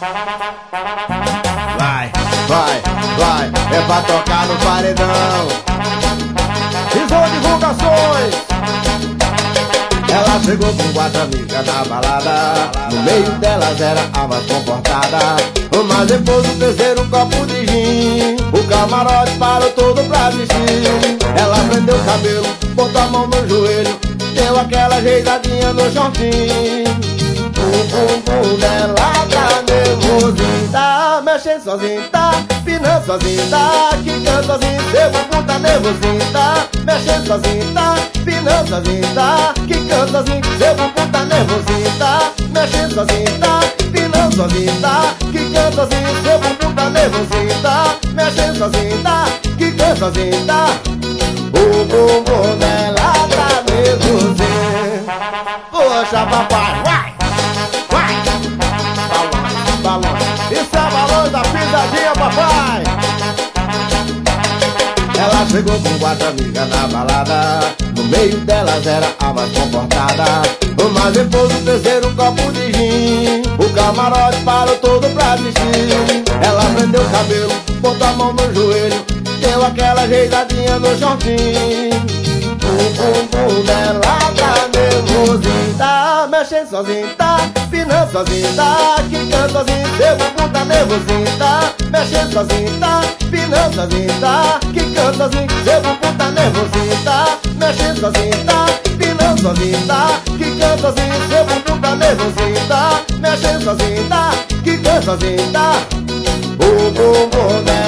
Vai, vai, vai, é pra tocar no paredão. Visou divulgações. Ela chegou com 4 amigas na balada. No meio delas era a mais comportada. Mas depois do terceiro copo de gin, o camarote parou todo pra vestir. Ela prendeu o cabelo, botou a mão no joelho, deu aquela ajeitadinha no shortinho. O bumbum dela tá nervosinho, tá mexendo sozinho, tá pinando sozinho, tá quicando sozinho. Seu bumbum tá nervosinho, tá mexendo sozinho, tá pinando sozinho, tá quicando sozinho. Seu bumbum tá nervosinho, tá mexendo sozinho, tá pinando sozinho, tá quicando sozinho. Seu bumbum tá nervosinho, tá mexendo sozinho, tá quicando sozinho, tá. O bumbum dela tá nervosinho. Poxa, papai, vai! Balões, isso é balões da pisadinha, papai. Ela chegou com 4 amigas na balada. No meio delas era a mais comportada. Mas depois do terceiro copo de gin, o camarote parou todo pra vestir. Ela prendeu o cabelo, botou a mão no joelho, deu aquela ajeitadinha no shortinho. O bumbum dela tá nervosinho, tá mexendo sozinho, tá pinando sozinho, tá quicando sozinho. Seu bumbum tá nervosinho, tá mexendo sozinho, tá pinando sozinho, tá quicando sozinho. Seu bumbum tá nervosinho, tá mexendo sozinho, tá pinando sozinho, tá quicando sozinho. Seu bumbum tá nervosinho, tá mexendo sozinho, tá quicando sozinho, tá. O bumbum dela